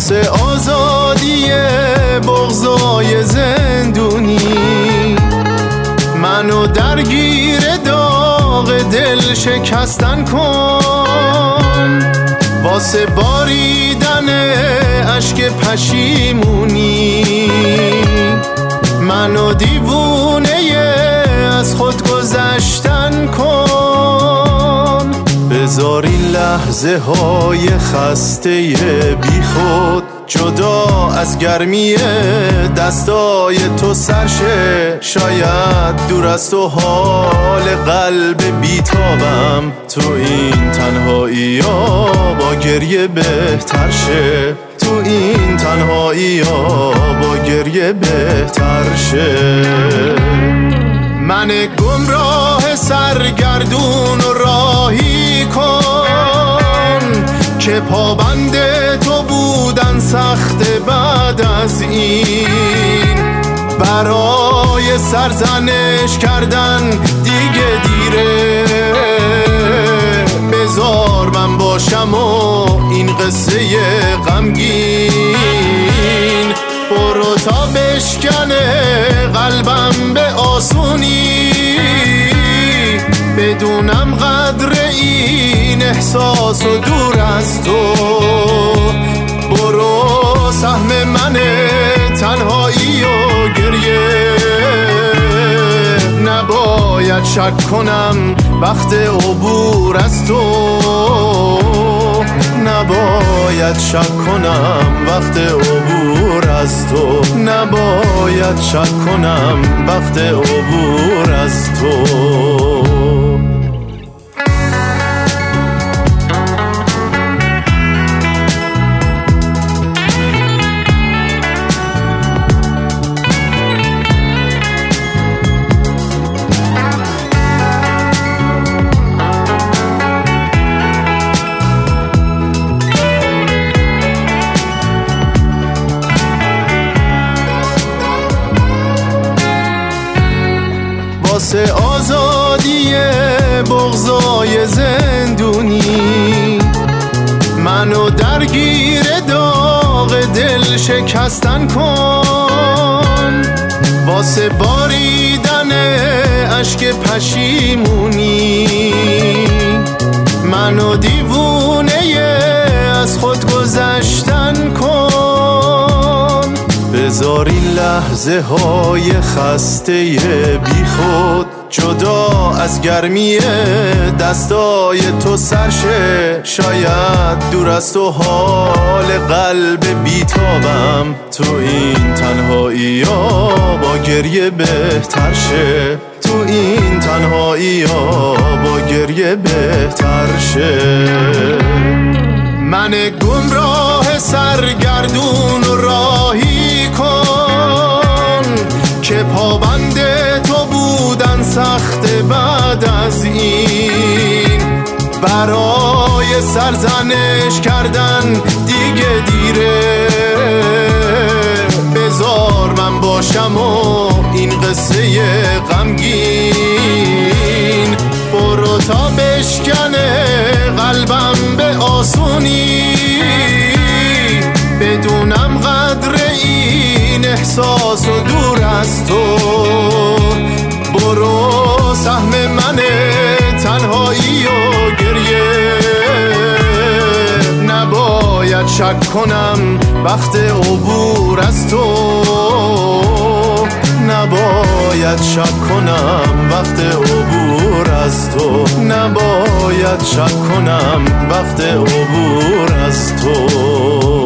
واسه آزادی بغضای زندونی، منو درگیر داغ دل شکستن کن، واسه باریدن اشک پشیمونی، منو دیوونه از خود گذشتن کن. بذار این لحظه های خسته بی خود جدا از گرمی دستای تو سرشه، شاید دور از تو حال قلب بیتابم، تو این تنهایی ها با گریه بهتر شه، تو این تنهایی ها با گریه بهتر شه. من گمراه سرگردون و راهی کن که پابند تو بودن سخت بعد از این، برای سرزنش کردن دیگه دیره، بذار من باشم و این قصه غمگین برو تا بشکنه قلبم به آسونی، بدونم قدر این احساس و دور از تو، برو سهم من تنهایی و گریه، نباید شک کنم وقت عبور از تو، نباید شک کنم وقت عبور از تو، نباید شک کنم وقت عبور از تو. واسه آزادی بغضای زندونی، منو درگیر داغ دل شکستن کن، واسه باریدن اشک پشیمونی، منو دیوونه از خود گذشتن کن. بذار این لحظه های خسته بی خود جدا از گرمی دستای تو سرشه، شاید دور از تو حال قلب بیتابم، تو این تنهایی ها با گریه بهتر شه، تو این تنهایی ها با گریه بهتر شه. من گمراه سرگردون و راهی کن که پابند تو بودن سخت بعد از این، برای سرزنش کردن دیگه دیره، بذار من باشم و این قصه غمگین برو تا بشکنه قلبم به آسونی، بدونم قدر این احساس و دور از تو، برو سهم من تنهایی و گریه، نباید شک کنم وقت عبور از تو، نباید شک کنم وقت عبور از تو، نباید شک کنم وقت عبور از تو.